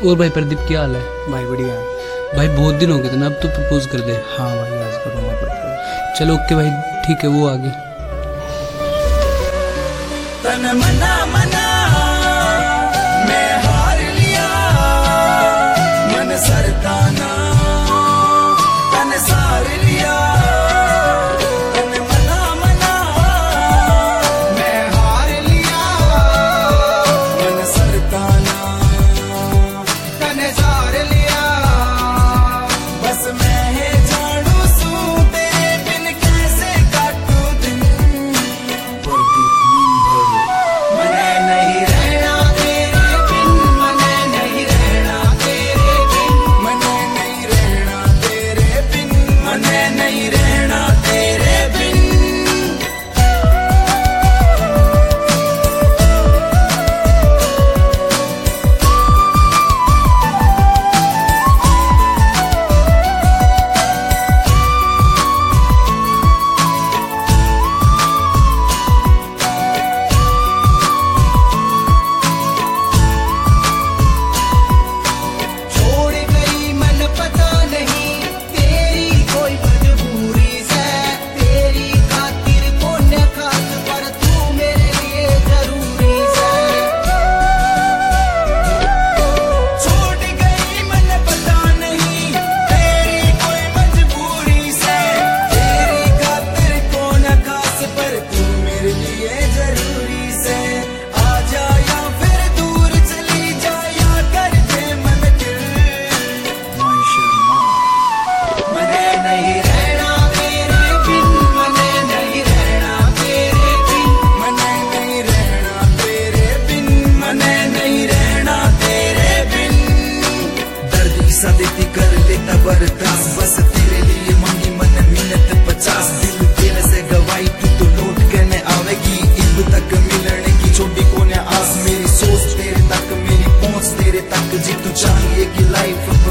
और भाई प्रदीप क्या हाल है? भाई बढ़िया है भाई बहुत दिन हो गए थे ना, अब तो प्रपोज कर दे। हाँ भाई आज करूँगा प्रपोज। चलो ओके भाई, ठीक है, वो आगे। तन मना मना मैं हार लिया, मन सरताना तन सार लिया। तन मना मना मैं हार लिया, मन सरताना तन सार लिया। बस मैं है जानू सू तेरे बिन कैसे काटूं दिन। मने नहीं रहना तेरे बिन, मने नहीं रहना तेरे बिन, मने नहीं रहना तेरे बिन, मने नहीं रहना तेरे बिन। छोड़ गई मन पता नहीं तेरी कोई मजबूरी से, तेरी खातिर कौन खास पर तू मेरे लिए जरूरी से। छोड़ गई मन पता नहीं तेरी कोई मजबूरी से, तेरी खातिर कौन खास पर तू मेरे लिए जरूरी से। आ जा या फिर दूर चली जा या कर दे मन दिल। मने नहीं रहना तेरे बिन, मने नहीं रहना तेरे बिन, मने नहीं रहना तेरे बिन, मने नहीं रहना तेरे बिन। दर्द की सादगी कर लेता बर्दाश्त, बस तेरे लिए मांगी मन मिन्नत 50। दिल तेरे से गवाई तू तो लौट करने आवेगी, इब तक मिलने की छोटी कोने आस। मेरी सोच तेरे तक, मेरी पहुंच तेरे तक, जी तू चाहिए कि लाइफ